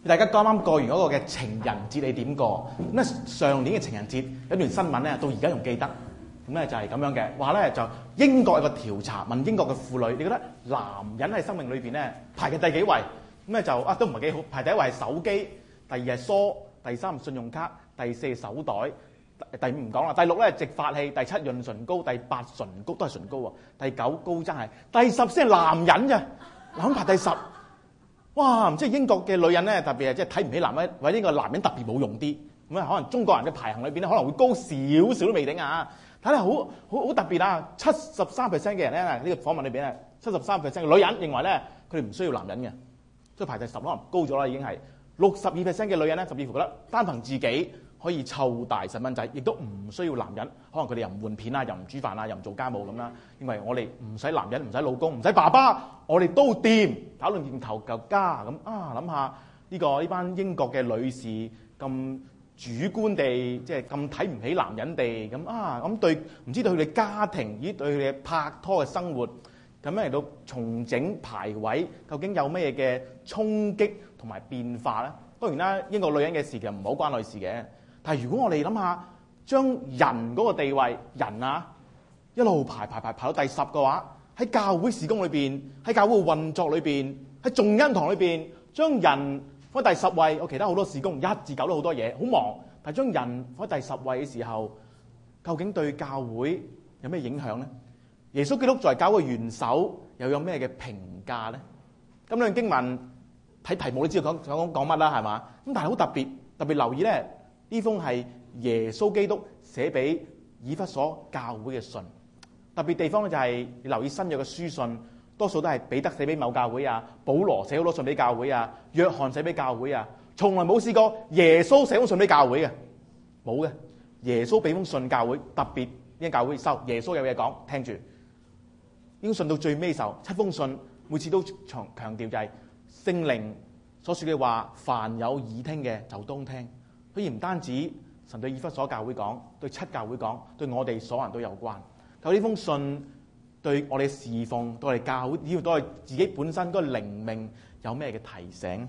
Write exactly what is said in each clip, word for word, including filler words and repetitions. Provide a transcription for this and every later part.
大家啱啱過完嗰個嘅情人節，你點過？咁咧上年嘅情人節有段新聞咧，到而家仲記得。咁咧就係咁樣嘅，話咧就英國有個調查問英國嘅婦女，你覺得男人喺生命裏邊咧排嘅第幾位？咁咧就啊都唔係幾好，排第一位係手機，第二係梳，第三信用卡，第四係手袋，第五唔講啦，第六咧直髮器，第七潤唇膏，第八唇膏都係唇膏喎，第九高踭鞋，第十先係男人啫，男人排第十。哇！唔知英國嘅女人咧特別係即係睇唔起男人，或者呢個男人特別冇用啲，咁啊可能中國人嘅排行裏邊咧可能會高少少都未定啊！睇嚟好好好特別啊！七十三 percent 嘅人咧，呢、這個訪問裏邊咧，七十三 percent 嘅女人認為咧，佢哋唔需要男人嘅，所以排第十可能高咗啦，已經係六十二 percent 嘅女人咧，甚至乎覺得單憑自己可以湊大細蚊仔，亦都唔需要男人。可能佢哋又唔換片啊，又唔煮飯啊，又唔做家務咁啦。因為我哋唔使男人，唔使老公，唔使爸爸，我哋都掂，搞掂掂頭嚿家咁啊！諗下呢個呢班英國嘅女士咁主觀地，即係咁睇唔起男人哋咁啊！咁對唔知道佢哋家庭，咦對佢哋拍拖嘅生活咁樣嚟到重整排位，究竟有咩嘅衝擊同埋變化咧？當然啦，英國女人嘅事其實唔好關女事嘅。但係如果我哋諗下，將人嗰個地位，人啊一路排排排排到第十嘅話，喺教會事工裏邊，喺教會運作裏邊，喺眾恩堂裏邊，將人放喺第十位，有其他好多事工一至九都好多嘢，好忙。但係將人放喺第十位嘅時候，究竟對教會有咩影響呢？耶穌基督作為教會嘅元首，又有咩嘅評價呢？咁兩經文睇題目，你知道講講講乜啦，係嘛？咁但係好特別，特別留意咧。呢封係耶穌基督寫俾以弗所教會嘅信，特別地方咧就係你留意新約嘅書信，多數都係彼得寫俾某教會啊，保羅寫好多信俾教會啊，約翰寫俾教會啊，從來冇試過耶穌寫封信俾教會嘅，冇嘅。耶穌俾封信教會，特別呢間教會收耶穌有嘢講，聽住。呢封信到最尾時候，七封信每次都強強調就係聖靈所說嘅話，凡有耳聽嘅就當聽。所以唔單止神對以弗所教會講，對七教會講，對我哋所有人都有關。咁呢封信對我哋侍奉，對我哋教會，呢個都係自己本身嗰個靈命有咩嘅提醒？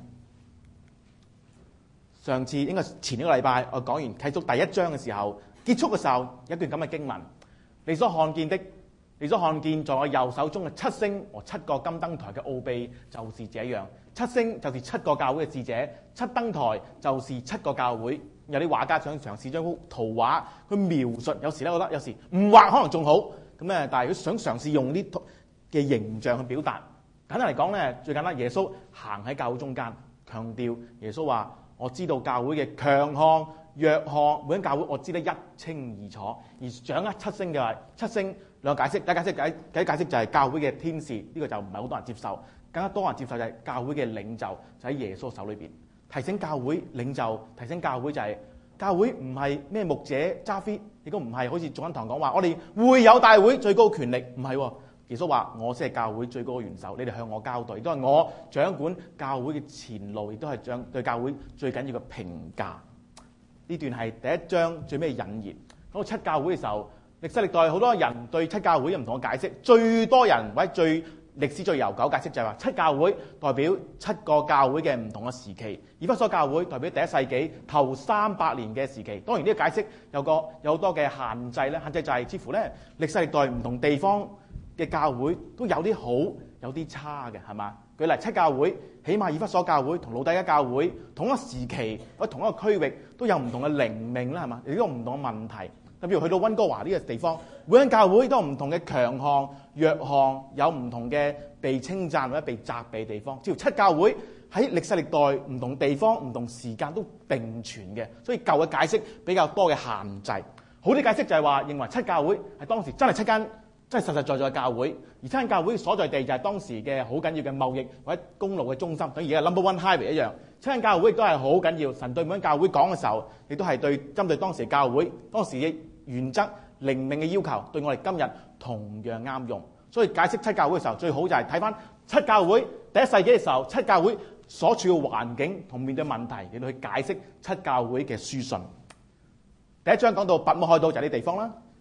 上次應該前一個禮拜我講完啟示第一章嘅時候，結束嘅時候有一段咁嘅經文：你所看見的，你所看見在我右手中嘅七星和七個金燈台嘅奧秘，就是這樣。七星就是七個教會嘅使者，七燈台就是七個教會。有啲畫家想嘗試將幅圖畫去描述，有時咧覺得有時唔畫可能仲好咁咧，但係佢想嘗試用啲嘅形象去表達。簡單嚟講咧，最簡單，耶穌行喺教會中間，強調耶穌話：我知道教會嘅強項、弱項，每間教會我知得一清二楚。而掌握七星嘅話，七星兩個解釋，第一解釋解第一解釋就係教會嘅天使，呢、這個就唔係好多人接受。更加多人接受就係教會嘅領袖就喺耶穌手裏邊，提醒教會領袖，提醒教會就係、是、教會唔係咩牧者揸 fit，亦都唔係好似眾恩堂講話我哋會友大會最高權力，唔係、哦。耶穌話我先係教會最高嘅元首，你哋向我交代，亦都係我掌管教會嘅前路，亦都係掌對教會最緊要嘅評價。呢段係第一章最尾引言。講到七教會嘅時候，歷世歷代好多人對七教會有唔同嘅解釋，最多人或者最歷史最悠久解釋就係話七教會代表七個教會嘅唔同嘅時期，以弗所教會代表第一世紀頭三百年嘅時期。當然呢個解釋有個有好多嘅限制咧，限制就係似乎咧歷世歷代唔同地方嘅教會都有啲好有啲差嘅，係嘛？舉例七教會，起碼以弗所教會同老底嘉教會同一時期或者同一個區域都有唔同嘅靈命啦，係嘛？亦都有唔同嘅問題。特別去到溫哥華呢個地方，每間教會都有唔同嘅強項、弱項，有唔同嘅被稱讚或者被責備嘅地方。只要七教會喺歷世歷代唔同地方、唔同時間都並存嘅，所以舊嘅解釋比較多嘅限制。好啲解釋就係話認為七教會係當時真係七間真係實實在在嘅教會，而七間教會所在地就係當時嘅好緊要嘅貿易或者公路嘅中心，等於而家 number one highway 一樣。七間教會亦都係好緊要，神對每間教會講嘅時候，亦都係對針對當時嘅教會、當時嘅原則、靈命嘅要求，對我哋今日同樣啱用。所以解釋七教會嘅時候，最好就係睇翻七教會第一世紀嘅時候，七教會所處嘅環境同面對問題，嚟到去解釋七教會嘅書信。第一章講到拔摩海島就係呢地方啦，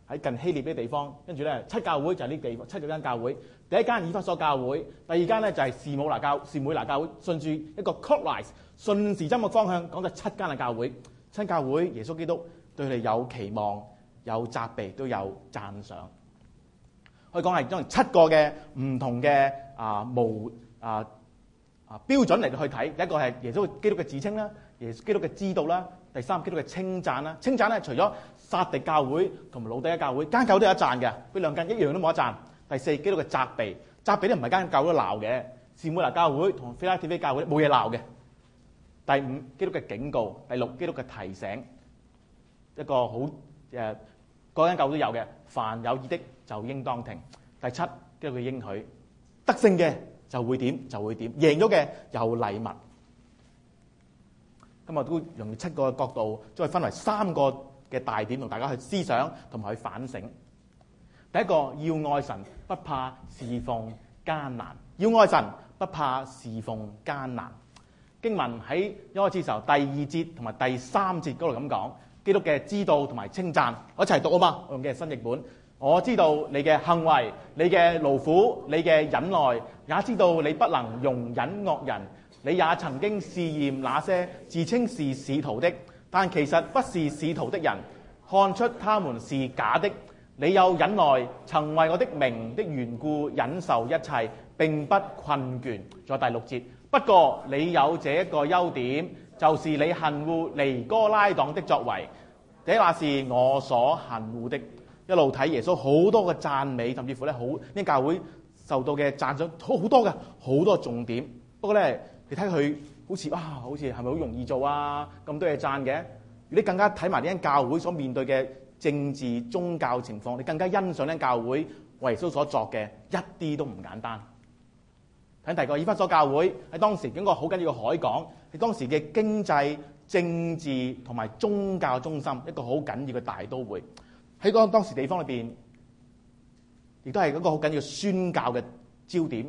喺近希臘呢啲地方，跟住咧七教會就係呢地方七個間教會。第一間以弗所教會，第二間咧就係士母拿教士每拿教會，順住一個 clockwise 順時針嘅方向講咗七間嘅教會。七教會耶穌基督對佢哋有期望、有責備，都有讚賞。可以講係將七個嘅唔同嘅啊無啊啊標準嚟到去睇。第一個係耶穌基督嘅自稱啦，耶穌基督嘅知道啦。第三，基督嘅稱讚啦，稱讚咧除咗撒狄教會同埋老底嘉教會間教會都有一讚嘅，呢兩間一樣都冇一讚。第四，基督嘅責備，責備咧唔係間教會都鬧嘅，士每拿教會同腓拉鐵非教會冇嘢鬧嘅。第五，基督嘅警告，第六，基督嘅提醒，一個好誒嗰間教會都有嘅，凡有耳的就應當聽。第七，基督嘅應許，得勝嘅就會點就會點，贏咗嘅有禮物。今日都用七個角度，再分為三個嘅大點，同大家去思想同埋去反省。第一個，要愛神，不怕侍奉艱難。要愛神，不怕侍奉艱難。經文喺一開始時候第二節同埋第三節嗰度咁講，基督嘅知道同埋稱讚，我一齊讀啊嘛。我用嘅係新譯本。我知道你嘅行為，你嘅勞苦，你嘅忍耐，也知道你不能容忍惡人。你也曾經試驗那些自稱是使徒的，但其實不是使徒的人，看出他們是假的。你有忍耐，曾為我的名的緣故忍受一切，並不困倦。在第六節，不過你有這一個優點，就是你恨惡尼哥拉黨的作為，這那是我所恨惡的。一路睇耶穌好多嘅讚美，甚至乎咧好呢教會受到嘅讚賞好好多嘅好多重點。不過咧，你睇佢好似啊，好似係咪好容易做啊？咁多嘢讚嘅。如果你更加睇埋呢間教會所面對嘅政治宗教情況，你更加欣賞呢間教會為耶穌所作嘅，一啲都唔簡單。睇第二個以弗所教會喺當時經過好緊要嘅海港，係當時嘅經濟、政治同埋宗教中心，一個好緊要嘅大都會。喺嗰當時地方裏邊，亦都係一個好緊要宣教嘅焦點。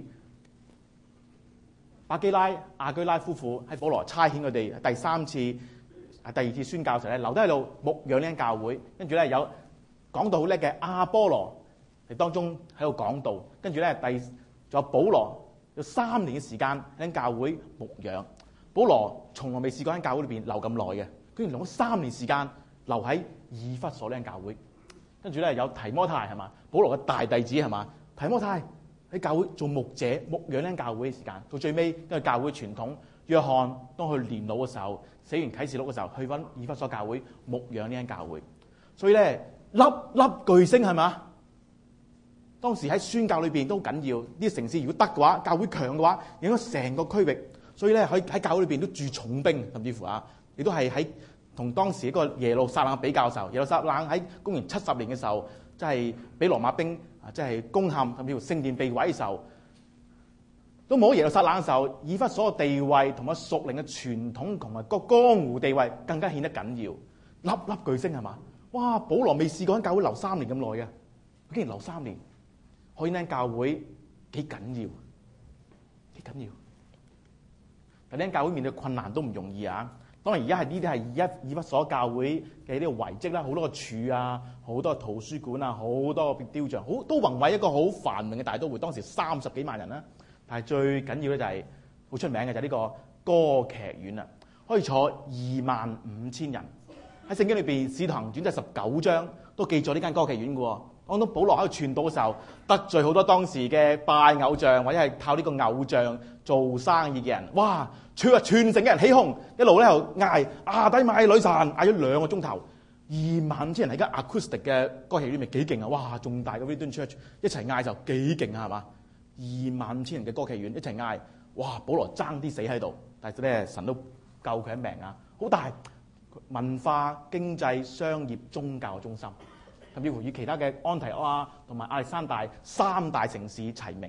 巴基拉、亞居拉夫婦喺保羅差遣佢哋第三次、第二次宣教時咧，留低喺度牧養呢間教會。跟住咧有講道好叻嘅阿波羅喺當中喺度講道。跟住咧第仲有保羅有三年嘅時間喺間教會牧養。保羅從來未試過喺間教會裏邊留咁耐嘅，居然用咗三年時間留喺以弗所呢間教會。跟住咧有提摩太係嘛，保羅嘅大弟子係嘛，提摩太。喺教會做牧者牧養呢間教會嘅時間，到最尾因為教會傳統，約翰當佢年老嘅時候，寫完啟示錄嘅時候，去揾以弗所教會牧養呢間教會。所以咧粒粒巨星係嘛，當時喺宣教裏邊都好緊要。呢啲城市如果得嘅話，教會強嘅話，影響成個區域。所以咧喺喺教會裏邊都駐重兵，甚至乎啊，亦都係喺同當時一個耶路撒冷比較嘅時候，耶路撒冷喺公元七十年嘅時候，即係俾羅馬兵。即係攻陷，甚至乎聖殿被毀嘅時候，都冇耶路撒冷嘅時候，以弗所嘅地位同埋屬靈嘅傳統同埋個江湖地位更加顯得緊要。粒粒巨星係嘛？哇！保羅未試過喺教會留三年咁耐嘅，佢竟然留三年，可以呢間教會幾緊要？幾緊要？但呢間教會面對困難都唔容易啊！當然而家係呢啲係以弗所教會嘅呢個遺跡啦，好多個柱啊，好多個圖書館啊，好多個雕像，好都宏偉一個好繁榮嘅大都會。當時三十幾萬人啦，但係最緊要咧就係好出名嘅就係呢個歌劇院啦，可以坐二萬五千人。喺聖經裏邊《使徒行傳》第十九章都記載呢間歌劇院嘅喎。當到保羅喺度傳道嘅時候，得罪好多當時嘅拜偶像或者係靠呢個偶像做生意嘅人，哇！全啊全城嘅人起哄，一路咧又嗌亞底米女神，嗌咗兩個鐘頭，二萬五千人喺間 acoustic 嘅歌劇院咪幾勁啊！哇，仲大嘅 Windham Church 一齊嗌就幾勁啊，係嘛？二萬五千人嘅歌劇院一齊嗌，哇！保羅爭啲死喺度，但係咧神都救佢一命啊！好大文化、經濟、商業、宗教嘅中心，甚至乎與其他嘅安提阿同埋亞歷山大三大城市齊名。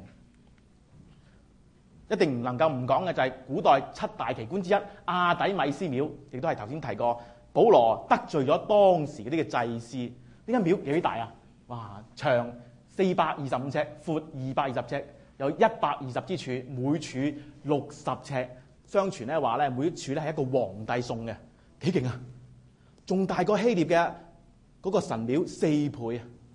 一定唔能夠唔講嘅就係古代七大奇觀之一亞底米斯廟，亦都係頭先提過。保羅得罪咗當時嗰啲嘅祭司，呢間廟幾大啊？哇！長四百二十五尺，闊二百二十尺，有一百二十支柱，每柱六十尺。相傳咧話咧，每一柱咧係一個皇帝送嘅，幾勁啊！仲大過希臘嘅嗰個神廟四倍啊！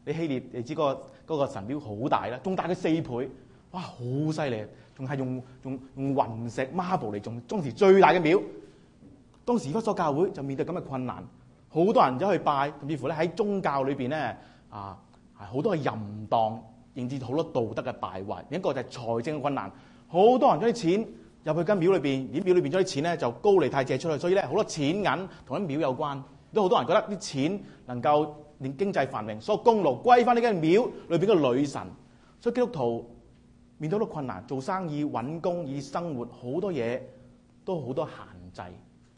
你希臘你知嗰、個嗰、個神廟好大啦，仲大佢四倍，哇，好犀利！仲係用用用雲石 marble 嚟做，當時最大嘅廟。當時以弗所教會就面對咁嘅困難，好多人走去拜，甚至乎咧喺宗教裏邊咧啊，好多嘅淫蕩，引致好多道德嘅敗壞。另一個就係財政嘅困難，好多人將啲錢入去間廟裏邊，啲廟裏邊將啲錢咧就高利貸借出去，所以咧好多錢銀同啲廟有關。都好多人覺得啲錢能夠令經濟繁榮，所有功勞歸翻呢間廟裏邊嘅女神。所以基督徒面對好多困難，做生意、揾工、以生活，好多嘢都好多限制。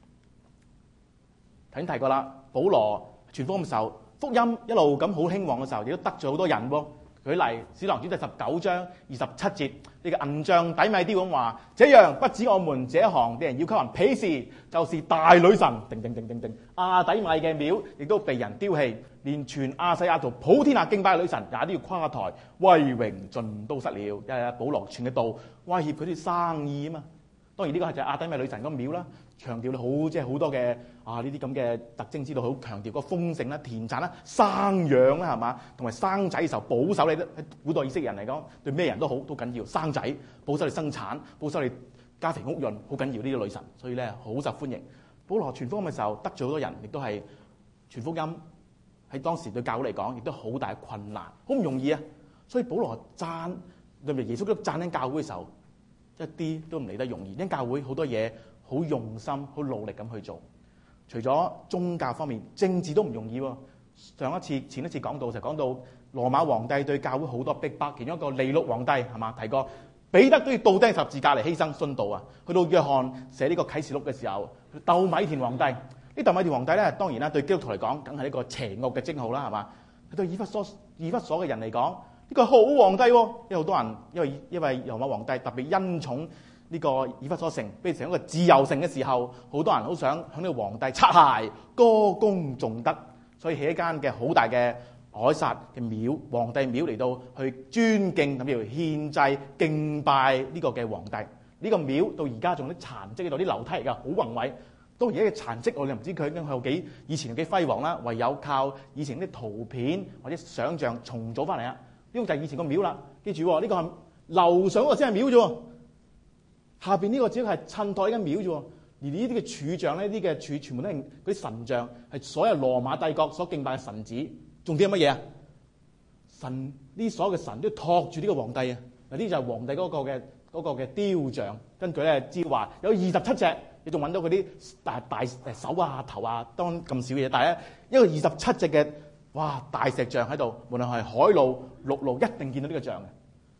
頭先提過啦，保羅傳福音嘅時候，福音一路咁好興旺嘅時候，亦都得罪好多人喎。舉例《使徒行傳》第十九章二十七節，呢、這個銀匠底米丟咁話：這樣不止我們這一行啲人要給人鄙視，就是大女神，定定定定定，亞底米嘅廟亦都被人丟棄，連全亞細亞圖普天下敬拜嘅女神也都要垮台，威榮盡都失了。因為保羅傳嘅道威脅佢啲生意啊嘛。當然呢個係就係亞底米女神個廟啦，強調你好即係好多嘅啊呢啲咁嘅特徵，知道好強調個豐盛啦、田產啦、生養啦，係嘛？同埋生仔嘅時候保守你，喺古代以色列人嚟講，對咩人都好都緊要，生仔保守你生產，保守你家庭屋潤，好緊要呢啲女神，所以咧好受歡迎。保羅傳福音嘅時候得罪好多人，亦都係傳福音喺當時對教會嚟講，亦都好大困難，好唔容易啊！所以保羅讚對耶穌基督讚緊教會嘅時候，一啲都唔嚟得容易，因教會好多嘢好用心、好努力咁去做。除咗宗教方面，政治都唔容易喎。上一次、前一次講到就講到羅馬皇帝對教會好多逼迫，其中一個利祿皇帝係嘛提過，彼得都要倒釘十字架嚟犧牲殉道啊。去到約翰寫呢個啟示錄嘅時候，鬥米田皇帝，呢鬥米田皇帝咧當然啦，對基督徒嚟講，梗係一個邪惡嘅稱號啦，係嘛？對以弗所以弗所嘅人嚟講，呢個好皇帝喎，因為好多人因為因為羅馬皇帝特別恩寵呢個以弗所城，變成一個自由城嘅時候，好多人好想向呢個皇帝擦鞋、歌功頌德，所以起一間嘅好大嘅凱撒嘅廟、皇帝廟嚟到去尊敬咁樣獻祭敬拜呢個嘅皇帝。呢個廟到而家仲有啲殘跡喺度，啲樓梯嚟㗎，好宏偉。到而家嘅殘跡，我哋唔知佢已經有幾以前有幾輝煌啦，唯有靠以前啲圖片或者想像重組翻嚟啊！呢個就係以前個廟啦。記住，呢個係樓上嗰個先係廟啫，下邊呢個只係襯托呢間廟啫。而呢啲嘅柱像呢啲嘅柱全部都係嗰啲神像，係所有羅馬帝國所敬拜嘅神子。重點係乜嘢啊？神呢所有嘅神都托住呢個皇帝啊！嗱，呢就係皇帝嗰個嘅嗰個嘅雕像。根據咧知話有二十七隻，你仲揾到嗰啲大大誒手啊頭啊，當咁少嘢，但係咧一個二十七隻嘅哇大石像喺度，無論係海路陸路，一定見到呢個像嘅。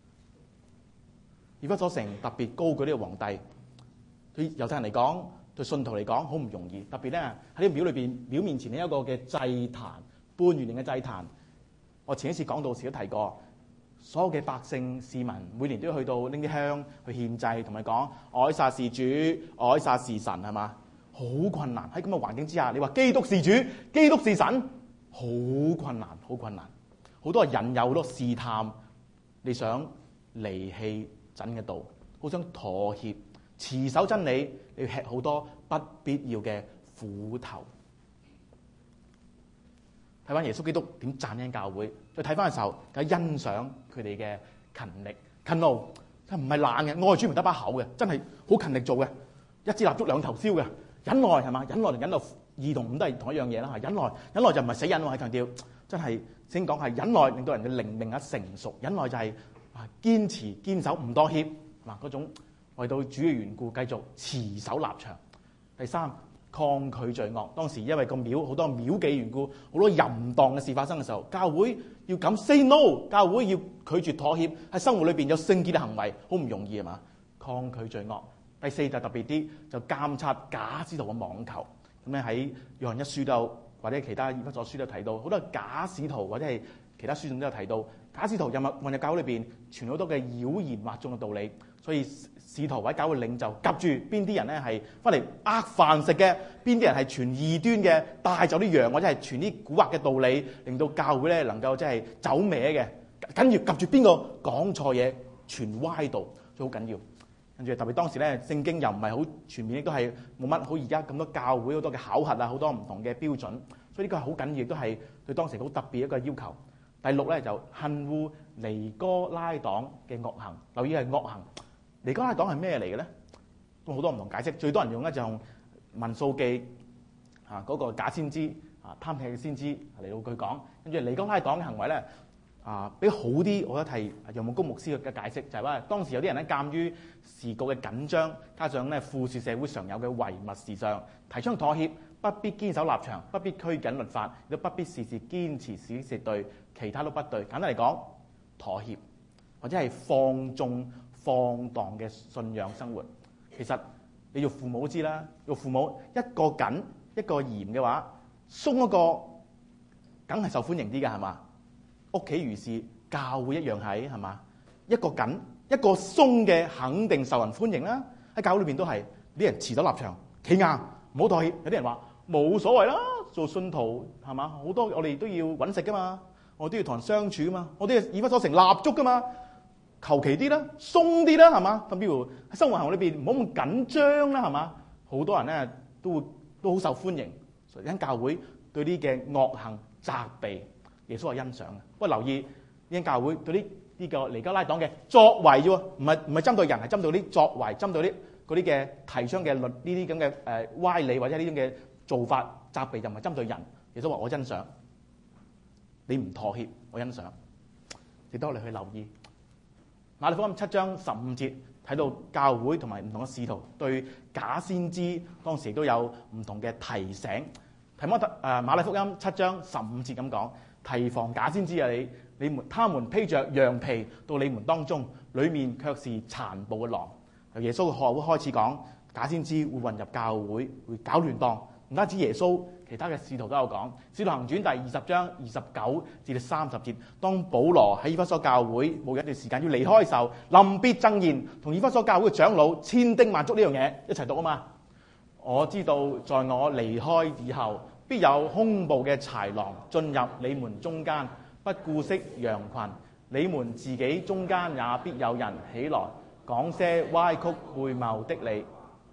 以弗所城特別高舉呢個皇帝，對猶太人嚟講，對信徒嚟講好唔容易。特別咧喺呢個廟裏邊，廟面前呢一個嘅祭壇，半圓形嘅祭壇。我前一次講道時都提過，所有嘅百姓市民每年都要去到拎啲香去獻祭，同埋講凱撒是主，凱撒是神，係嘛？好困難喺咁嘅環境之下，你話基督是主，基督是神，好困難，好困難。好多人引誘，好多試探，你想離棄真嘅道，好想妥協，持守真理，你要吃好多不必要嘅苦頭。睇翻耶穌基督點讚恩教會，再睇翻嘅時候，梗係欣賞佢哋嘅勤力勤勞，真唔係懶嘅，愛主唔得把口嘅，真係好勤力做嘅，一支蠟燭兩頭燒嘅，忍耐係嘛？忍耐同忍耐二同五都係同一樣嘢啦，忍耐忍耐就唔係死忍喎，係強調真係先講係忍耐，令到人嘅靈命啊成熟，忍耐就係啊堅持堅守唔妥協嗱嗰種為到主嘅緣故繼續持守立場。第三，抗拒罪惡。當時因為個廟好多廟妓緣故，好多淫蕩嘅事發生嘅時候，教會要敢 say no， 教會要拒絕妥協，喺生活裏邊有聖潔嘅行為，好唔容易係嘛？抗拒罪惡。第四就特別啲，就監察假使徒嘅網球。咁咧喺約翰一書度或者其他以弗所書都提到，好多假使徒或者係其他書信都有提到，假使徒入混入教會裏邊傳好多嘅妖言惑眾嘅道理。所以使徒或者教會領袖夾住邊啲人咧係翻嚟呃飯食嘅，邊啲人係傳異端嘅，帶走啲羊或者係傳啲蠱惑嘅道理，令到教會咧能夠即係走歪嘅。緊要夾住邊個講錯嘢，傳歪道，都好緊要。跟住特別當時咧聖經又唔係好全面，亦都係冇乜好而家咁多教會好多嘅考核啊，好多唔同嘅標準，所以呢個係好緊要，亦都係對當時好特別一個要求。 第六咧就恨惡尼哥拉黨嘅惡行。留意係惡行。尼哥拉黨係咩嚟嘅咧？都好多唔同解釋。最多人用咧就用民數記啊嗰個假先知啊貪氣嘅先知嚟到佢講。跟住尼哥拉黨嘅行為咧啊比較好啲，我覺得係楊牧公牧師嘅解釋，就係話當時有啲人咧鑑於時局嘅緊張，加上咧富庶社會常有嘅唯物時尚，提倡妥協，不必堅守立場，不必拘謹律法，亦都不必事事堅持事事對，其他都不對。簡單嚟講，妥協或者係放縱放蕩嘅信仰生活。其實你做父母都知啦，做父母一個緊一個嚴嘅話，鬆一個梗係受歡迎啲㗎，係嘛？屋企如是，教會一樣係，係嘛？一個緊一個鬆嘅肯定受人歡迎啦。喺教會裏邊都係啲人持咗立場，企硬唔好妥協。有啲人話冇所謂啦，做信徒係嘛？好多我哋都要揾食㗎嘛，我都要同人相處㗎嘛，我都要以弗所城立足㗎嘛。求其啲啦，鬆啲啦，係嘛？甚至乎喺生活行為裏邊唔好咁緊張啦，係嘛？好多人咧都會都好受歡迎，所以間教會對啲嘅惡行責備，耶穌係欣賞嘅。不過留意呢間教會對啲呢個尼哥拉黨嘅作為啫喎，唔係唔係針對人，係針對啲作為，針對啲嗰啲嘅提倡嘅律呢啲咁嘅誒歪理或者呢啲咁嘅做法責備，就唔係針對人。耶穌話我欣賞，你唔妥協，我欣賞，值得我哋去留意。馬太福音七章十五節睇到教會同埋唔同嘅使徒對假先知當時都有唔同嘅提醒。提摩太誒馬太福音七章十五節咁講：提防假先知啊！你你們他們披着羊皮到你們當中，裡面卻是殘暴嘅狼。由耶穌嘅學會開始講，假先知會混入教會，會搞亂檔。唔單止耶穌，其他嘅使徒都有講。使徒行傳第二十章二十九至到三十節，當保羅喺以弗所教會冇一段時間要離開嘅時候，臨別贈言，同以弗所教會嘅長老千叮萬囑呢樣嘢一齊讀啊嘛！我知道在我離開以後，必有兇暴嘅豺狼進入你們中間，不顧惜羊群。你們自己中間也必有人起來講些歪曲悖謬的理。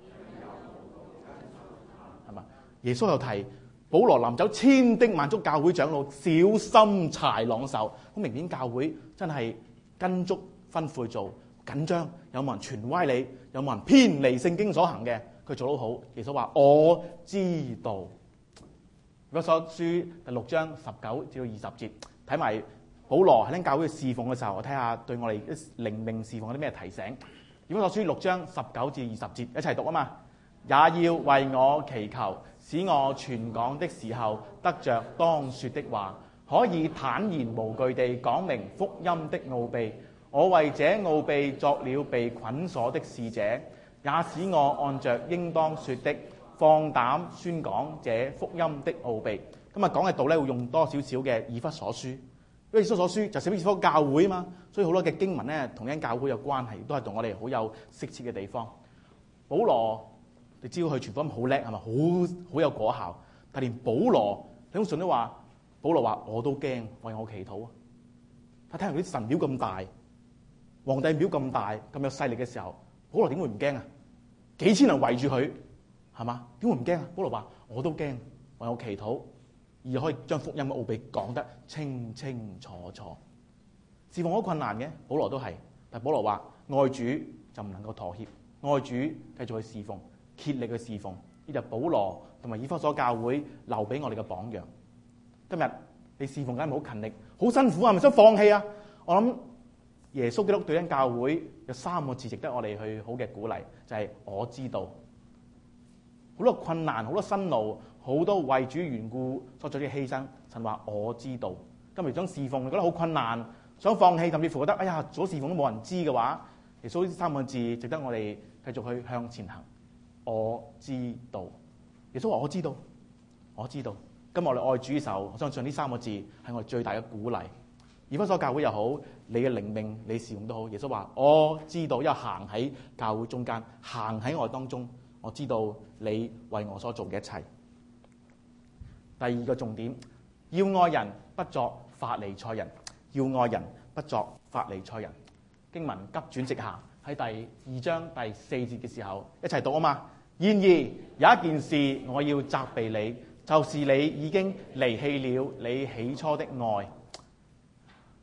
係嘛？耶穌又提保羅臨走千叮萬囑教會長老小心豺狼獸。好明顯教會真係跟足吩咐做，緊張，有冇人傳歪理，有冇人偏離聖經所行嘅，佢做得好。耶穌話我知道。以弗所書第六章十九至到二十節，睇埋保羅喺教會侍奉嘅時候，我睇下對我哋靈命侍奉有啲咩提醒。以弗所書六章十九至二十節一齊讀啊嘛！也要為我祈求，使我傳講的時候得着當說的話，可以坦然無懼地講明福音的奧秘。我為這奧秘作了被捆鎖的使者，也使我按着應當說的放膽宣講這福音的奧秘。今日講嘅道咧會用多少少嘅以弗所書，因為以弗所書就寫俾以弗所教會啊嘛，所以好多嘅經文咧同呢間教會有關係，都係同我哋好有適切嘅地方。保羅你知道佢傳福音好叻係咪？好好有果效，但連保羅你封信都話，保羅話我都驚，為我祈禱啊！睇睇人啲神廟咁大，皇帝廟咁大，咁有勢力嘅時候，保羅點會唔驚啊？幾千人圍住佢，係嘛？點會唔驚啊？保羅話我都驚，為我祈禱，而可以將福音嘅奧秘講得清清楚楚。侍奉好困難嘅，保羅都係，但保羅話愛主就唔能夠妥協，愛主繼續去侍奉。竭力去侍奉，呢就保羅同埋以弗所教會留俾我哋嘅榜樣。今日你侍奉梗係好勤力，好辛苦，係咪想放棄啊？我諗耶穌基督對間教會有三個字值得我哋去好嘅鼓勵，就係、是、我知道。好多困難，好多辛勞，好多為主緣故所做嘅犧牲，神話我知道。今日想侍奉，你覺得好困難，想放棄，甚至乎覺得哎呀，做侍奉都冇人知嘅話，耶穌呢三個字值得我哋繼續去向前行。我知道，耶穌話我知道，我知道。今日我哋愛主嘅時候，我相信呢三個字係我哋最大嘅鼓勵。以弗所教會又好，你嘅靈命、你侍奉都好，耶穌話我知道，因為行喺教會中間，行喺我當中，我知道你為我所做嘅一切。第二個重點，要愛人不作法利賽人，要愛人不作法利賽人。經文急轉直下，喺第二章第四節嘅時候一齊讀啊嘛。然而有一件事我要責備你，就是你已經離棄了你起初的愛。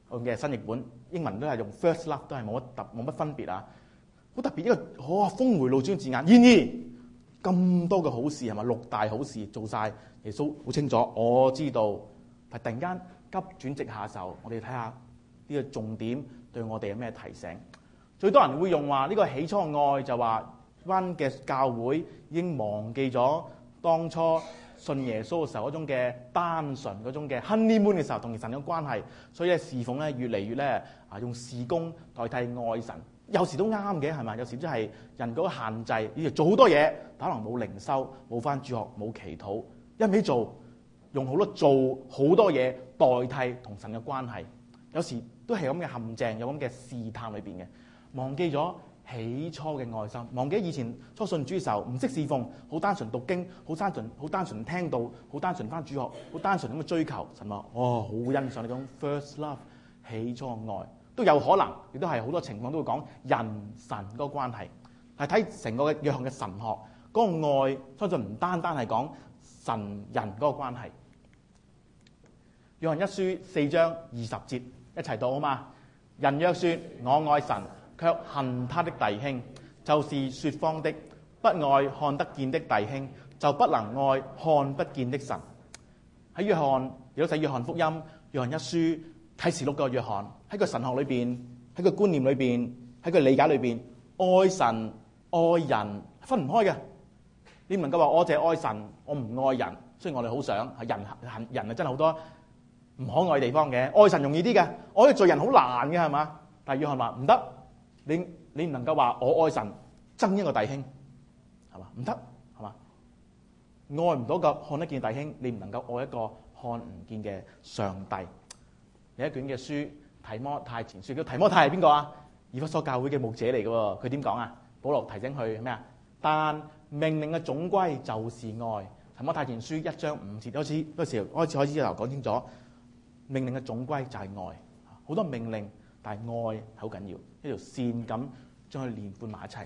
嘅新譯本，英文都係用 first love， 都係冇乜特冇乜分別啊！好特別一個哇峰迴路轉嘅字眼。然而咁多嘅好事係咪六大好事做晒？耶穌好清楚，我知道。但突然間急轉直下嘅時候，我哋睇下呢個重點對我哋有咩提醒？最多人會用話呢個起初嘅愛，就話班嘅教會已經忘記咗當初信耶穌嘅時候嗰種嘅單純，嗰種嘅 honeymoon 嘅時候同神嘅關係，所以咧侍奉咧越嚟越咧啊用事工代替愛神，有時都啱嘅係咪？有時都係人嗰個限制，要做好多嘢，可能冇靈修，冇返主學，冇祈禱，一味做用好多做好多嘢代替同神嘅關係，有時都係咁嘅陷阱，有咁嘅試探裏邊嘅，忘記咗起初嘅愛心，忘記以前初信主嘅時候唔識侍奉，好單純讀經，好單純好單純聽道，好單純返主學，好單純咁去追求神話。哦，好欣賞呢種 first love 起初嘅愛，都有可能，亦都係好多情況都會講人神嗰個關係。係睇成個約翰嘅神學嗰個愛，相信唔單單係講神人嗰個關係。約翰一書四章二十節一齊讀好嘛？人若說我愛神，卻恨他的弟兄，就是説謊的；不愛看得見的弟兄，就不能愛看不見的神。喺約翰，亦都睇約翰福音、約翰一書、啟示錄嘅約翰喺個神學裏邊，喺個觀念裏邊，喺個理解裏邊，愛神愛人分唔開嘅。你唔能夠話我淨係愛神，我唔愛人。雖然我哋好想係人人人啊，真係好多唔可愛嘅地方嘅。愛神容易啲嘅，愛罪人好難嘅係嘛？但係約翰話唔得。你你唔能夠話我愛神憎一個弟兄係嘛？唔得係嘛？愛唔到個看得見嘅弟兄，你唔能夠愛一個看唔見嘅上帝。有一卷嘅書提摩太前書，叫提摩太係邊個啊？以弗所教會嘅牧者嚟嘅喎。佢點講啊？保羅提醒佢咩啊？但命令嘅總歸就是愛。提摩太前書一章五節開始嗰時候開始開始由講清楚，命令嘅總歸就係愛。好多命令，但係愛係好緊要。一條線咁將佢連貫埋一齊。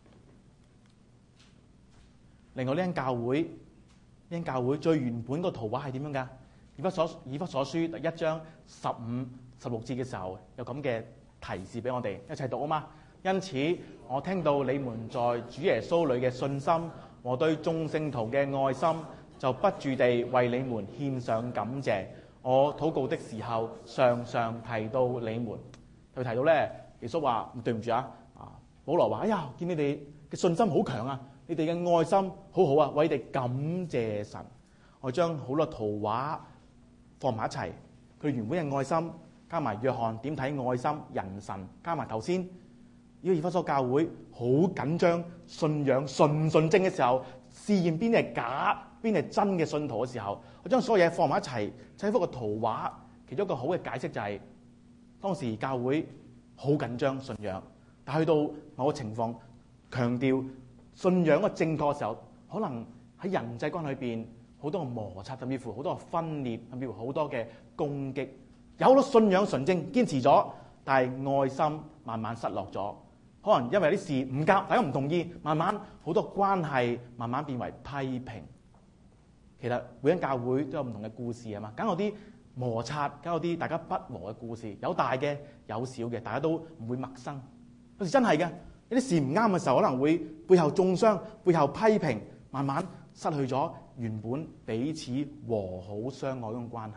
另外呢間教會，呢間教會最原本個圖畫係點樣㗎？以弗所以弗所書第一章十五、十六節嘅時候，有咁嘅提示俾我哋一齊讀啊嘛。因此，我聽到你們在主耶穌裏嘅信心和對眾聖徒嘅愛心，就不住地為你們獻上感謝。我禱告的時候，常常提到你們。佢提到咧。耶穌話：對唔住啊！啊，保羅話：哎呀，見你哋嘅信心好強啊，你哋嘅愛心好好啊，為你哋感謝神。我將好多圖畫放埋一齊，佢原本嘅愛心加埋約翰點睇愛心、人神，加埋頭先呢個以弗所教會好緊張信仰純唔純正嘅時候，試驗邊啲係假、邊啲係真嘅信徒嘅時候，我將所有嘢放埋一齊，砌幅個圖畫。其中一個好嘅解釋就係、是、當時教會好緊張信仰，但去到某個情況，強調信仰嘅正確嘅時候，可能喺人際關係裏邊好多嘅摩擦，甚至乎好多嘅分裂，甚至乎好多嘅攻擊。有好多信仰純正堅持咗，但係愛心慢慢失落咗。可能因為啲事唔夾，大家唔同意，慢慢好多關係慢慢變為批評。其實每間教會都有唔同嘅故事係嘛，梗有啲摩擦，梗有啲大家不和嘅故事，有大嘅，有小嘅，大家都唔會陌生。有時真係嘅，有啲事唔啱嘅時候，可能會背後中傷，背後批評，慢慢失去咗原本彼此和好相愛嗰種關係。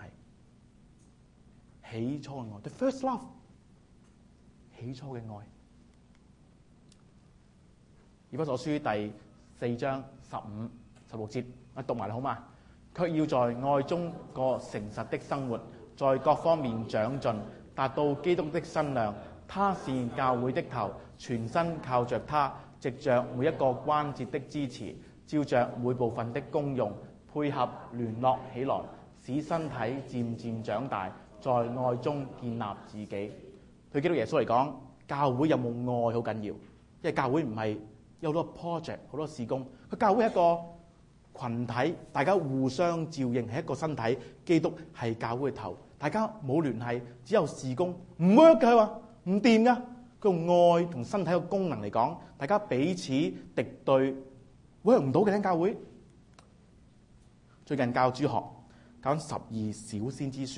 起初嘅愛 ，the first love， 起初嘅愛。以弗所書第四章十五、十六節，我讀埋啦，好嘛？卻要在愛中過誠實的生活，在各方面長進，達到基督的身量。他是教會的頭，全身靠着他，藉着每一個關節的支持，照着每部分的功用，配合聯絡起來，使身體漸漸長大，在愛中建立自己。對基督耶穌嚟講，教會有冇愛好緊要，因為教會唔係有好多 project、好多事工，佢教會係一個群體，大家互相照應，係一個身體。基督係教會嘅頭，大家冇聯繫，只有事工，唔 work 㗎，佢話唔掂㗎。佢用愛同身體嘅功能嚟講，大家彼此敵對 work 唔到嘅。聽教會最近教主學講十二小先知書，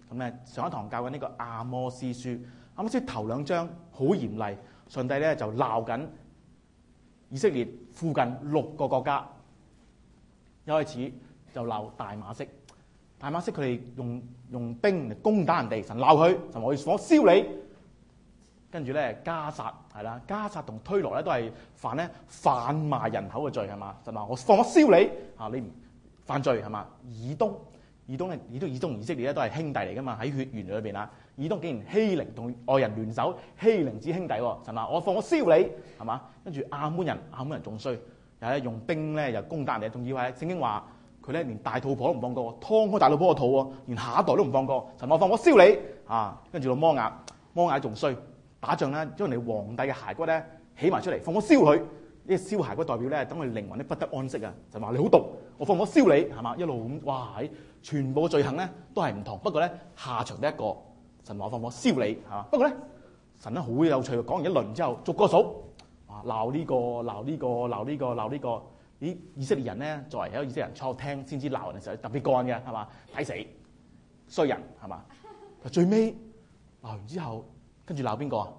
咁咧上一堂教緊呢個阿摩司書，阿摩司頭兩章好嚴厲，上帝咧就鬧緊以色列附近六個國家。一開始就鬧大馬色，大馬色佢哋用用兵嚟攻打人哋，神鬧佢，神話我要火燒你。跟住咧加薩係啦，加薩同推羅咧都係犯咧販賣人口嘅罪係嘛？神話我放火燒你啊！你唔犯罪係嘛？以東以東咧，以東以東以色列咧都係兄弟嚟噶嘛？喺血緣裏邊啊，以東竟然欺凌同外人聯手欺凌之兄弟喎！神話我放火燒你係嘛？跟住亞捫人亞捫人仲衰，又咧用兵咧又攻打人哋，仲以為聖經話佢咧連大肚婆都唔放過，劏開大肚婆個肚喎，連下一代都唔放過。神話我放火燒你啊！跟住到摩押，摩押仲衰。打仗咧，將人哋皇帝嘅骸骨咧起埋出嚟，放火燒佢。呢個燒骸骨代表咧，等佢靈魂咧不得安息啊！就話你好毒，我放火燒你係嘛？一路咁哇，全部嘅罪行咧都係唔同，不過咧下場得一個。神話我放火燒你係嘛？不過咧神咧好有趣，講完一輪之後逐個數，哇鬧呢個鬧呢個鬧呢個鬧呢個。啲以色列人咧作為一個以色列人坐聽先知鬧人嘅時候特別幹嘅係嘛？睇死衰人係嘛？最尾鬧完之後。跟住鬧邊個啊？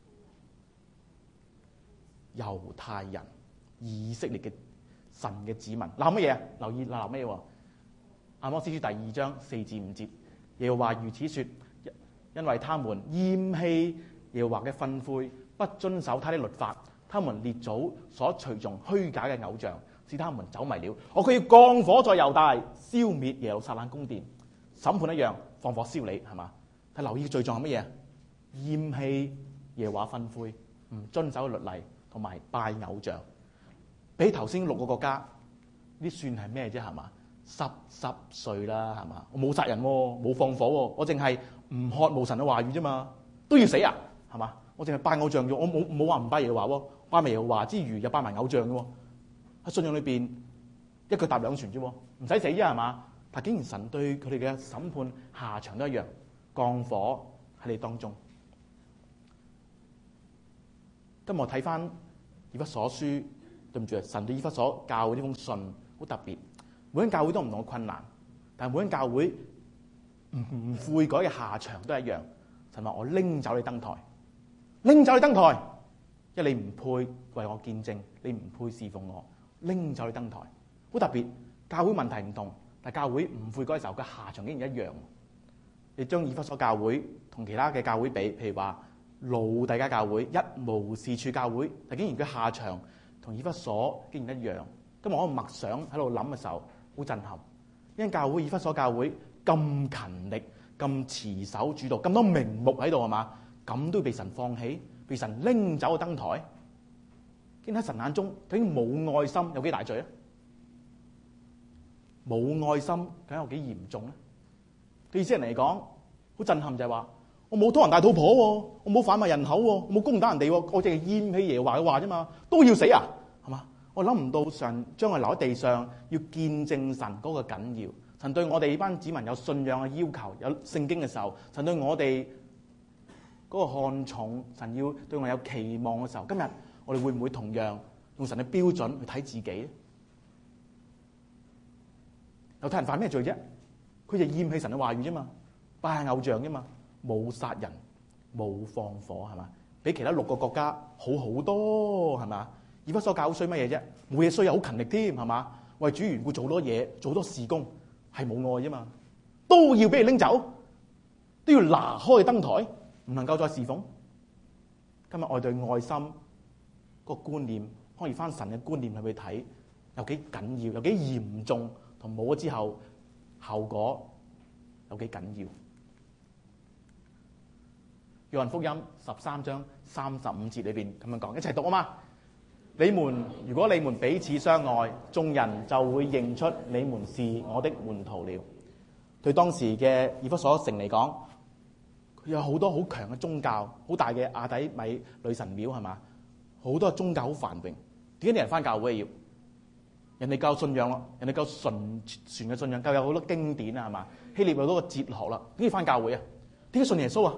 猶太人、以色列嘅神嘅子民鬧乜嘢啊？留意鬧咩喎？阿摩司書第二章四至五節，耶和華如此說：因為他們厭棄耶和華嘅訓誨，不遵守他的律法，他們列祖所隨從虛假嘅偶像，使他們走迷了。我佢要降火在猶大，消滅耶路撒冷宮殿，審判一樣，放火燒你係嘛？睇留意嘅罪狀係乜嘢？厭棄耶和華訓誨，唔遵守律例，同埋拜偶像。比頭先六個國家，呢算係咩啫？係嘛？濕濕碎啦，係嘛？我冇殺人，冇放火，我淨係唔渴慕神嘅話語啫嘛，都要死啊？係嘛？我淨係拜偶像啫，我冇冇話唔拜耶和華，拜埋耶和華之餘又拜埋偶像嘅。喺信仰裏邊一腳踏兩船啫，唔使死啫係嘛？但竟然神對佢哋嘅審判下場都一樣，降火喺你當中。今日我睇翻以弗所書，對唔住啊，神對以弗所教會呢封信好特別。每間教會都唔同嘅困難，但係每間教會唔唔悔改嘅下場都係一樣。神話我拎走你燈台，拎走你燈台，因為你唔配為我見證，你唔配侍奉我，拎走你燈台。好特別，教會問題唔同，但係教會唔悔改嘅時候，嘅下場竟然一樣。你將以弗所教會同其他嘅教會比，譬如話老底嘉教會、一無是處教會，但竟然佢下場同以弗所竟然一樣。今日我默想喺度諗嘅時候，好震撼。因為教會以弗所教會咁勤力、咁持守主道、咁多名目喺度係嘛，咁都被神放棄，被神拎走個燈台。竟然喺神眼中，究竟冇愛心有幾大罪啊？冇愛心究竟有幾嚴重咧？對以色列人嚟講，好震撼就係話。我冇拖人大肚婆喎，我冇販賣人口喎，我冇攻打人哋喎，我淨係厭棄耶和華嘅話啫嘛，都要死啊，係嘛？我諗唔到神將我留喺地上，要見證神嗰個緊要。神對我哋呢班子民有信仰嘅要求，有聖經嘅時候，神對我哋嗰個看重，神要對我有期望嘅時候，今日我哋會唔會同樣用神嘅標準去睇自己咧？猶太人犯咩罪啫？佢就厭棄神嘅話語啫嘛，拜偶像啫嘛。冇殺人，冇放火，係嘛？比其他六個國家好好多，係嘛？以弗所教衰乜嘢啫？冇嘢衰又好勤力添，係嘛？為主緣故做多嘢，做多事工，係冇愛啫嘛？都要俾你拎走，都要拿開燈台，唔能夠再侍奉。今日我哋對愛心個觀念，可以翻神嘅觀念去睇，有幾緊要，有幾嚴重，同冇咗之後後果有幾緊要。約翰福音十三章三十五節裏邊咁樣講，一齊讀啊嘛！你們如果你們彼此相愛，眾人就會認出你們是我的門徒了。對當時嘅以弗所城嚟講，佢有好多好強嘅宗教，好大嘅亞底米女神廟係嘛？好多宗教好繁榮。點解啲人翻教會要？人哋夠信仰咯，人哋夠純全嘅信仰，夠有好多經典啊係嘛？希臘有好多個哲學啦，點解翻教會啊？點解信耶穌啊？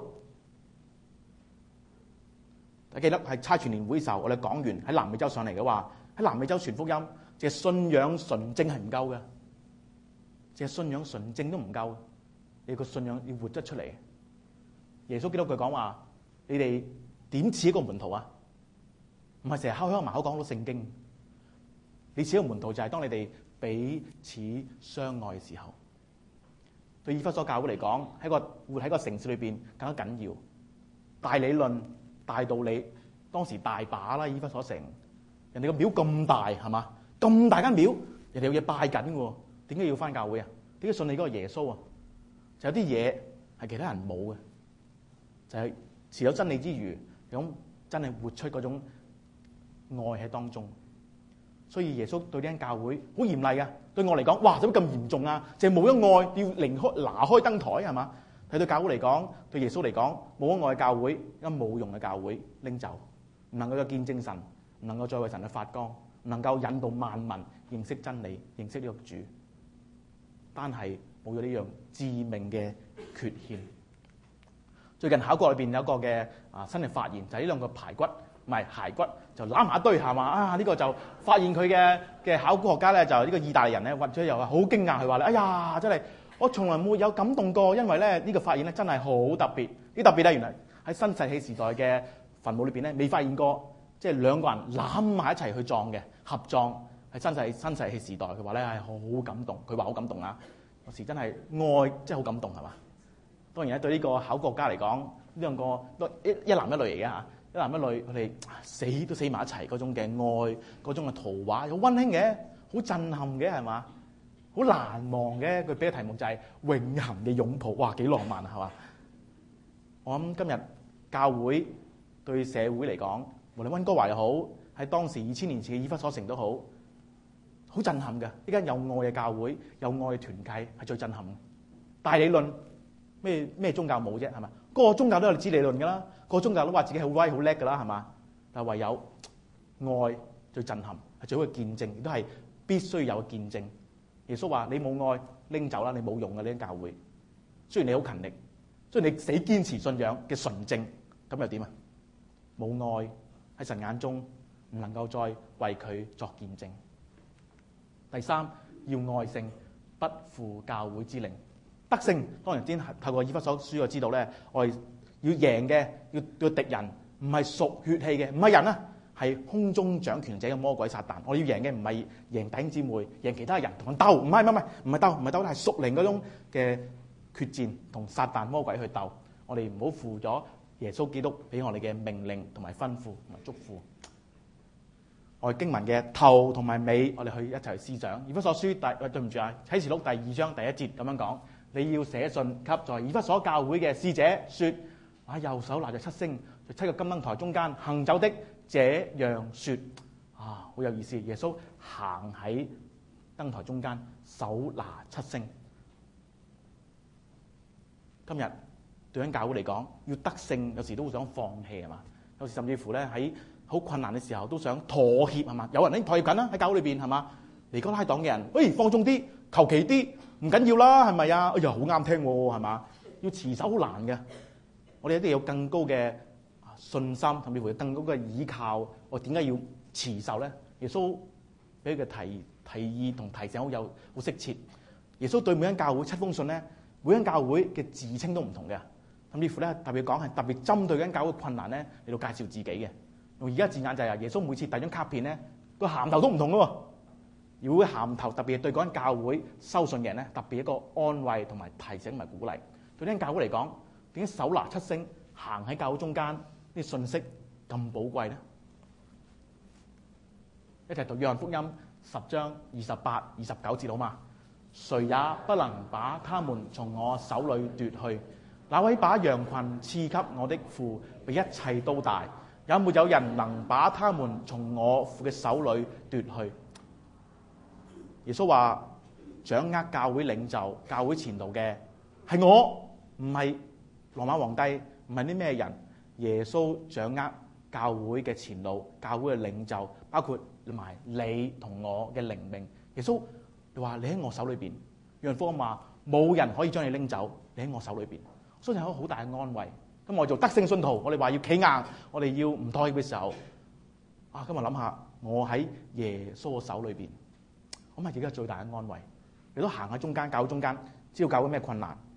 我記得係差傳年會嘅時候，我哋講完喺南美洲上嚟嘅話，喺南美洲傳福音，淨係信仰純正係唔夠嘅，淨係信仰純正都唔夠。 你個信仰要活得出嚟。耶穌基督佢講話：你哋點似一個門徒啊？唔係成日敲敲埋口講到聖經。你似一個門徒就係當你哋彼此相愛嘅時候。對以弗所教會嚟講，喺個活喺個城市裏邊更加緊要。大理論、大道理，當時大把啦。以弗所城，人哋個廟咁大係嘛？咁大間廟，人哋有嘢拜緊喎。點解要返教會啊？點解信你嗰個耶穌啊？就有啲嘢係其他人冇嘅，就係持有真理之餘，咁真係活出嗰種愛喺當中。所以耶穌對呢間教會好嚴厲嘅。對我嚟講，哇，點解咁嚴重啊？就係冇咗愛，要離開拿開燈台係嘛？睇到教會嚟講，對耶穌嚟講，冇咗愛嘅教會，一冇用嘅教會拎走，唔能夠再見證神，唔能夠再為神去發光，唔能夠引導萬民認識真理、認識呢個主。單係冇咗呢樣致命嘅缺陷。最近考國裏邊有一個嘅啊新嘅發現，就係呢兩個排骨唔係骸骨就攬埋一堆係嘛啊！呢、這個就發現佢嘅嘅考古學家咧，就呢個意大利人咧，或者又係好驚訝，佢話咧：哎呀，真係我從來沒有感動過，因為咧呢、這個發現咧真係好特別。呢特別咧，原來喺新世紀時代嘅墳墓裏邊咧，未發現過即係兩個人攬埋一齊去葬嘅合葬。喺新世新世紀時代，佢話咧係好感動，佢話好感動啊！有時真係愛，真係好感動係嘛？當然咧，對呢個考古學家嚟講，呢兩個都一一男一女嚟嘅嚇。一男一女，佢哋死都死埋一齊，嗰種嘅愛，嗰種嘅圖畫，好溫馨嘅，好震撼嘅，係嘛？好難忘嘅。佢俾嘅題目就係永恆嘅擁抱，哇，幾浪漫啊，係嘛？我諗今日教會對社會嚟講，無論溫哥華又好，喺當時二千年前嘅以弗所城都好，好震撼嘅。呢間有愛嘅教會，有愛嘅團契係最震撼嘅。大理論咩咩宗教冇啫，係嘛？個個宗教都有知理論㗎啦。個宗教都話自己好威好叻㗎啦，係嘛？但係唯有愛最震撼，係最好嘅見證，亦都係必須有嘅見證。耶穌話：你冇愛拎走啦，你冇用嘅呢間教會。雖然你好勤力，雖然你死堅持信仰嘅純正，咁又點啊？冇愛喺神眼中唔能夠再為佢作見證。第三，要愛勝，不負教會之靈。得勝當然先透過以弗所書我知道咧，我哋。要贏嘅，要對敵人唔係屬血氣嘅，唔係人啊，係空中掌權者嘅魔鬼撒旦。我哋要贏嘅唔係贏弟兄姊妹，贏其他人同人鬥，唔係唔係唔係唔係鬥，唔係鬥，係屬靈嗰種嘅決戰，同撒旦魔鬼去鬥。我哋唔好負咗耶穌基督俾我哋嘅命令同埋吩咐同埋囑咐。我哋經文嘅頭同埋尾，我哋去一齊去思想。以弗所書第，對唔住啊，啟示錄第二章第一節咁樣講：你要寫信給在以弗所教會嘅使者，說。啊！右手拿着七星，在七個金燈台中間行走的，這樣説啊，好有意思。耶穌行喺燈台中間，手拿七星。今日對緊教會嚟講，要得勝，有時都會想放棄係嘛？有時甚至乎咧喺好困難嘅時候都想妥協係嘛？有人已經妥協緊啦，喺教會裏邊係嘛？尼哥拉黨嘅人，喂、哎，放縱啲，求其啲，唔緊要啦，係咪啊？哎呀，好啱聽喎，係嘛？要持守好難嘅。我哋一定要有更高嘅信心，甚至乎有更高嘅倚靠。我點解要持守咧？耶穌俾佢嘅提提議同提醒好有好適切。耶穌對每間教會七封信咧，每間教會嘅自稱都唔同嘅，甚至乎咧特別講係特別針對間教會嘅困難咧嚟到介紹自己嘅。用而家字眼就係、是、耶穌每次遞張卡片咧，個銜頭都唔同嘅喎。如果銜頭特別對嗰間教會收信嘅人咧，特別一個安慰同埋提醒同埋鼓勵。對呢間教會嚟講，點解手拿七星行喺教會中間啲信息咁寶貴咧？一齊讀約翰福音十章二十八、二十九節好嘛？誰也不能把他們從我手裏奪去。那位把羊群賜給我的父比一切都大，也沒有人能把他們從我父嘅手裏奪去。耶穌話：掌握教會領袖、教會前途嘅係我，唔係羅馬皇帝，唔係啲咩人。耶穌掌握教會嘅前路，教會嘅領袖，包括埋你同我嘅靈命。耶穌話：你喺我手裏邊。約翰福音話：冇人可以將你拎走，你喺我手裏邊。相信有好大嘅安慰。咁我做得勝信徒，我哋話要企硬，我哋要唔妥協嘅時候，啊，今日諗下，我喺耶穌嘅手裏邊，咁係自己最大嘅安慰。你都行喺中間，教會中間，知道教會咩困難。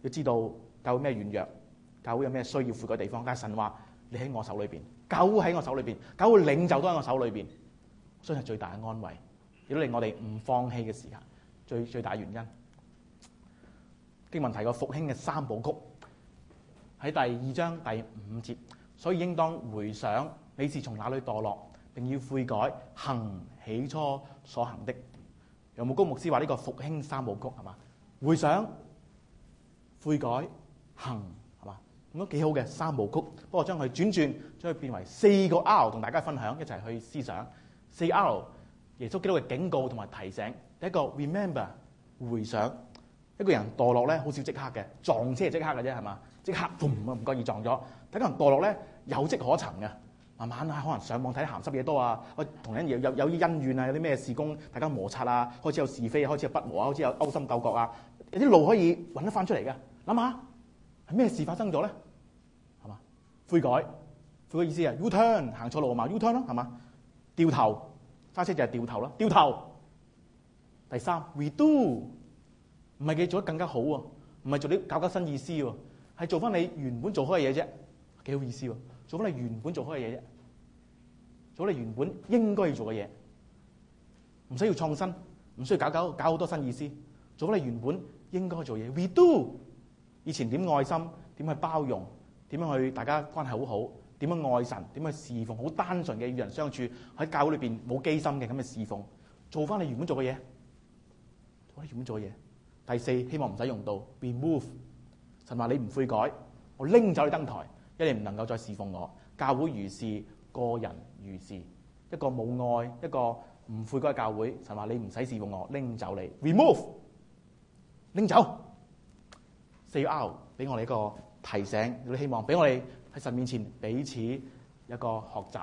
要知道教會咩軟弱，教會有咩需要悔改嘅地方。但係神話你喺我手裏邊，教會喺我手裏邊，教會領袖都喺我手裏邊，所以係最大嘅安慰，亦都令我哋唔放棄嘅時間，最最大原因。經文提過復興嘅三部曲喺第二章第五節，所以應當回想你是從哪裏墮落，並要悔改，行起初所行的。楊牧高牧師話呢個復興三部曲係嘛？回想、悔改、行係嘛？咁都幾好嘅三部曲。不過將佢轉轉，將佢變為四個 R， 同大家分享，一齊去思想。四 R， 耶穌基督嘅警告同埋提醒。第一個 remember， 回想。一個人墮落咧，好少即刻嘅，撞車係即刻嘅啫，係嘛？即刻嘣啊，唔覺意撞咗。第一個人墮落咧，有跡可尋嘅。慢慢啊，可能上網睇鹹濕嘢多啊，同人有有有啲恩怨啊，有啲咩事工，大家摩擦啊，開始有是非，開始有不和啊，開始有勾心鬥角啊，有啲路可以揾得翻出嚟嘅。諗下係咩事發生咗咧？係嘛？悔改，悔改意思啊 U turn 行錯路啊嘛 U turn 咯，係嘛？掉頭揸車就係掉頭啦，掉頭。第三 redo。唔係佢做得更加好喎，唔係做啲搞搞新意思喎，係做翻你原本做開嘅嘢啫，幾好意思喎！做翻你原本做開嘅嘢啫，做你原本應該要做嘅嘢，唔需要創新，唔需要搞搞搞好多新意思，做翻你原本應該做嘢。We do 以前點愛心，點去包容，點樣去大家關係好好，點樣愛神，點樣去侍奉，好單純嘅與人相處，喺教會裏邊冇機心嘅咁嘅侍奉，做翻你原本做嘅嘢，做翻你原本做嘅嘢。第四，希望唔使用到 remove。神話你唔悔改，我拎走你燈台，因為你唔能夠再侍奉我。教會如是，個人如是。一個冇愛，一個唔悔改嘅教會，神話你唔使侍奉我，拎走你 remove， 拎走。四 R 俾我哋一個提醒，亦都希望俾我哋喺神面前彼此一個學習。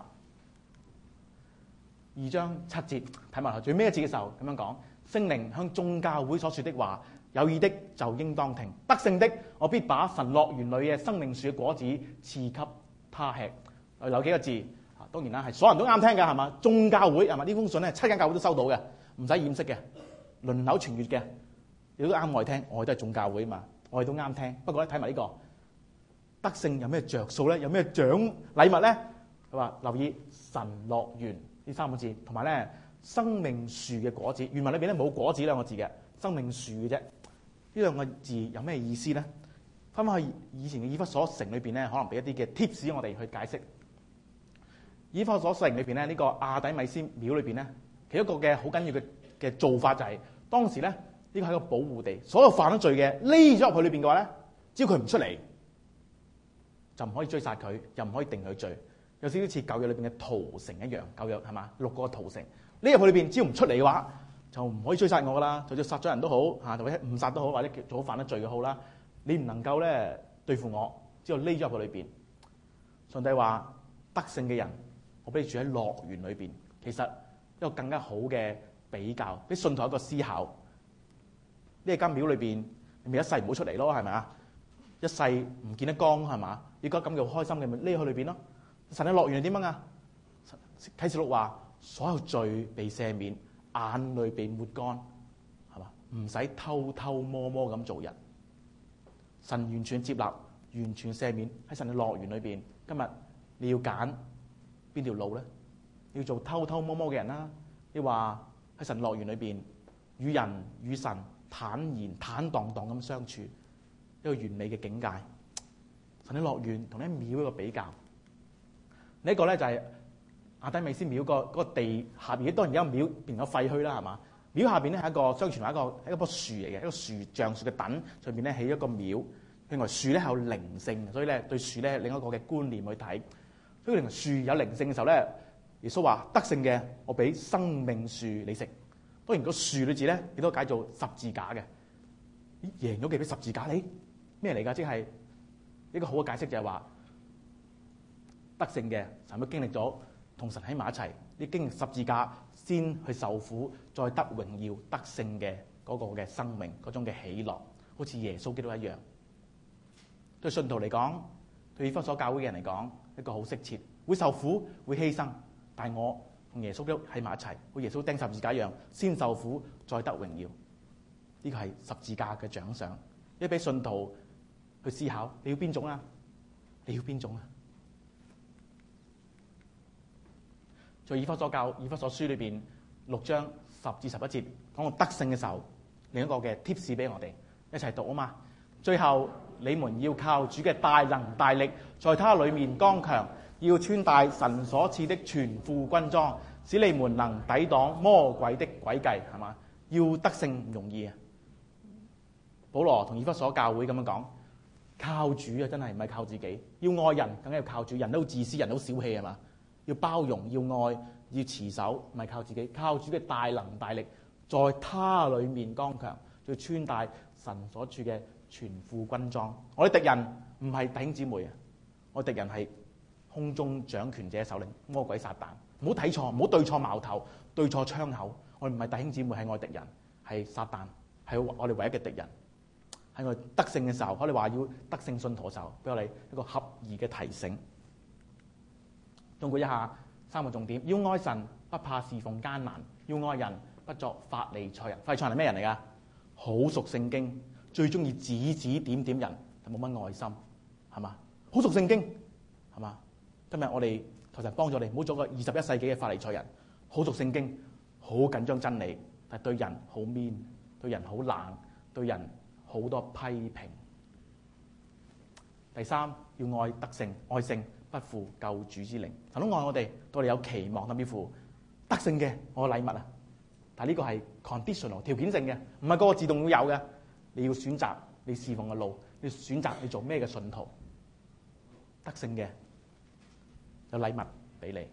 二章七節睇埋最尾一節嘅時候咁樣講。聖靈向眾教會所說的話，有意的就應當聽，得勝的我必把神樂園裏嘅生命樹嘅果子賜給他吃。有幾個字啊？當然啦，係所有人都啱聽嘅，係嘛？眾教會係嘛？呢封信咧，七間教會都收到嘅，唔使掩飾嘅，輪流傳閱嘅，亦都啱我哋聽。我哋都係眾教會啊嘛，我哋都啱聽。不過咧，睇埋呢個得勝有咩着數咧？有咩獎禮物咧？佢話留意神樂園呢三個字，同埋咧。生命樹嘅果子，原文裏邊咧冇果子兩個字嘅，生命樹嘅啫。呢兩個字有咩意思咧？翻返去以前嘅以弗所城裏邊咧，可能俾一啲嘅 tips 我哋去解釋。以弗所城裏邊咧，呢個亞底米斯廟裏邊咧，其中一個嘅好緊要嘅嘅做法就係、是、當時咧呢個係一個保護地，所有犯咗罪嘅匿咗入去裏邊嘅話咧，只要佢唔出嚟，就唔可以追殺佢，又唔可以定佢罪。有少少似舊約裏邊嘅屠城一樣，舊約係嘛？六個屠城。呢入去裏邊，只要唔出嚟嘅話，就唔可以追殺我噶啦。就算殺咗人都好，嚇或者誤殺都好，或者做好犯咗罪嘅好啦，你唔能夠咧對付我，只要匿咗入去裏邊。上帝話得勝嘅人，我俾你住喺樂園裏邊。其實一個更加好嘅比較，俾信徒一個思考。呢間廟裏邊，你咪一世唔好出嚟咯，係咪啊？一世唔見得光係嘛？你覺得咁就開心嘅咪匿喺裏邊咯。神嘅樂園係點樣啊？啟示錄話。所有罪被赦免，眼淚被抹乾，係嘛？唔使偷偷摸摸咁做人，神完全接納，完全赦免喺神嘅樂園裏邊。今日你要揀邊條路咧？要做偷偷摸摸嘅人啦，你話喺神樂園裏邊與人與神坦然坦蕩蕩咁相處，一個完美嘅境界。神嘅樂園同啲廟一個比較，呢一個咧就係、是。亞底米斯廟個嗰個地下邊，當然有廟變咗廢墟啦，係嘛？廟下邊咧係一個相傳係一個係一棵樹嚟嘅，一個樹橡樹嘅墩上邊咧起一個廟。另外樹咧係有靈性，所以咧對樹咧另一個嘅觀念去睇。所以原來樹有靈性嘅時候咧，耶穌話得勝嘅，我俾生命樹你食。當然個樹嘅字咧亦都解做十字架嘅。咦，贏咗嘅俾十字架你咩嚟㗎？即係一個好嘅解釋就係話得勝嘅，係咪經歷咗？同神喺埋一齊，你經歷十字架先去受苦，再得榮耀得勝嘅嗰個嘅生命，嗰種嘅喜樂，好似耶穌基督一樣。對信徒嚟講，對以弗所教會嘅人嚟講，一個好適切，會受苦會犧牲，但係我同耶穌基督喺埋一齊，好似耶穌釘十字架一樣，先受苦再得榮耀。呢個係十字架嘅獎賞，一俾信徒去思考，你要邊種啊？你要邊種啊？在以弗所教以弗所書裏邊六章十至十一節講到得勝嘅時候，另一個嘅 tips 俾我哋一齊讀啊嘛。最後你們要靠主嘅大能大力，在他裏面剛強，要穿戴神所賜的全副軍裝，使你們能抵擋魔鬼的詭計，係嘛？要得勝唔容易啊！保羅同以弗所教會咁樣講，靠主啊，真係唔係靠自己。要愛人，更加要靠主。人都自私，人都小氣，係嘛？要包容，要愛，要持守，唔係靠自己。靠主嘅大能大力，在他裏面剛強，要穿戴神所賜嘅全副軍裝。我哋敵人唔係弟兄姊妹啊，我哋敵人係空中掌權者首領魔鬼撒旦。唔好睇錯，唔好對錯矛頭，對錯槍口。我哋唔係弟兄姊妹，係我哋敵人，係撒旦，係我哋唯一嘅敵人。喺我哋得勝嘅時候，我哋話要得勝信徒嘅時候，俾我哋一個合宜嘅提醒。總括一下三個重點：要愛神，不怕侍奉艱難；要愛人，不作法利賽人。法利賽人係咩人嚟㗎？好熟聖經，最中意指指點點人，但冇乜愛心，係嘛？好熟聖經，係嘛？今日我哋求神幫助你，唔好做個二十一世紀嘅法利賽人。好熟聖經，好緊張真理，但係對人好 mean， 對人好冷，對人好多批評。第三，要愛得勝，愛勝不負救主之靈。神都愛我哋，對我哋有期望，甚至乎得勝嘅我嘅禮物啊！但係呢個係 conditional 條件性嘅，唔係個個自動會有嘅。你要選擇你侍奉嘅路，你要選擇你做咩嘅信徒。得勝嘅有禮物俾你。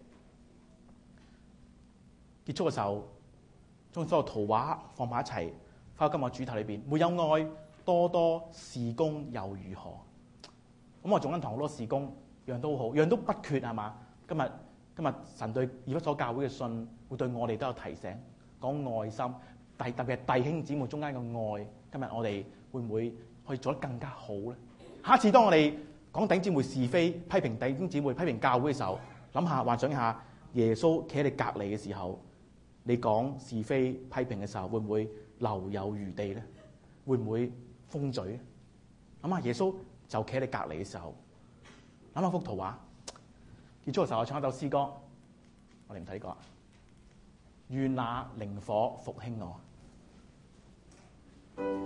結束嘅時候，將所有圖畫放埋一齊，翻到今日主題裏邊，沒有愛，多多事工又如何？咁我做緊堂好多事工，樣都好，樣都不缺，係嘛？今日今日神對以弗所教會嘅信，會對我哋都有提醒，講愛心，特特別係弟兄姊妹中間嘅愛。今日我哋會唔會可以做得更加好咧？下一次當我哋講弟兄姊妹是非，批評弟兄姊妹，批評教會嘅時候，諗下幻想一下耶穌企喺你隔離嘅時候，你講是非批評嘅時候，會唔會留有餘地咧？會唔會封嘴咧？諗下耶穌就企喺你隔離嘅時候，諗下幅圖畫。結束嘅時候，我唱一首詩歌，我哋唔睇過。願那靈火復興我。